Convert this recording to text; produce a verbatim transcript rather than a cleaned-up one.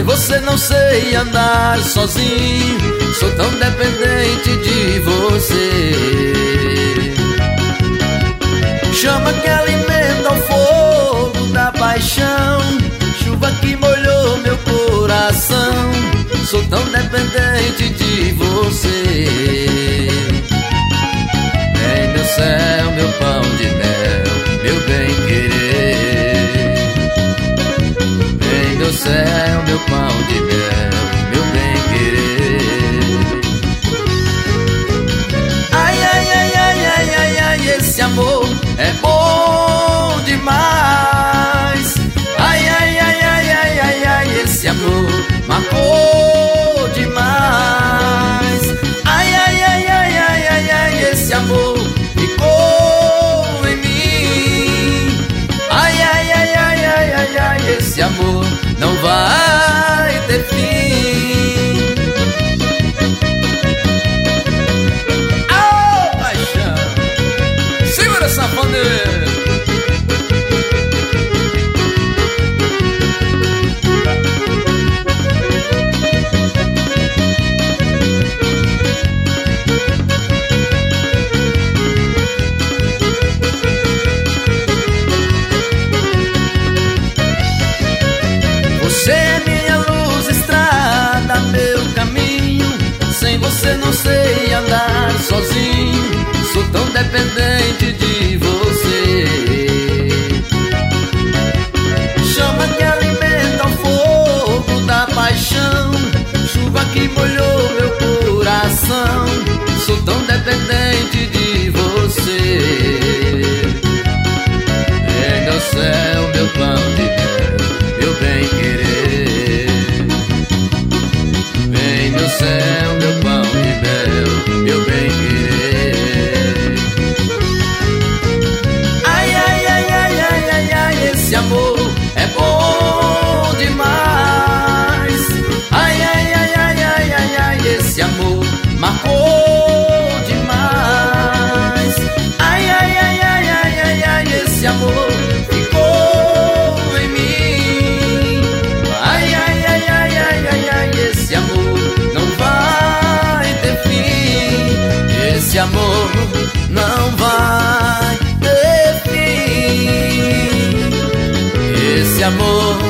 você não sei andar sozinho, sou tão dependente de você. Chama que alimenta o fogo da paixão, chuva que molhou meu coração, sou tão dependente de você. Vem meu céu, meu pão de mel, meu bem querer. Vem meu céu, meu pão de mel, meu bem querer. Ai, ai, ai, ai, ai, ai, ai, esse amor é bom demais. Ai, ai, ai, ai, ai, ai, ai, esse amor marcou demais. Ai, ai, ai, ai, ai, ai, ai, esse amor ficou em mim. Ai, ai, ai, ai, ai, ai, ai, esse amor não vai ter fim. Ô, paixão, segura essa bandeira. Você é minha luz, estrada, meu caminho. Sem você não sei andar sozinho, sou tão dependente de você. Chama que alimenta o fogo da paixão, chuva que molhou meu coração, sou tão dependente de você. É meu céu, meu pão de mel, meu bem querer. Vem meu céu, meu pão de mel, meu bem querer. Ai, ai, ai, ai, ai, ai, ai, esse amor é bom demais. Ai, ai, ai, ai, ai, ai, ai, esse amor marcou demais. Ai, ai, ai, ai, ai, ai, ai, esse amor ficou em mim. Ai, ai, ai, ai, ai, ai, ai, esse amor não vai ter fim. Esse amor não vai ter fim. Esse amor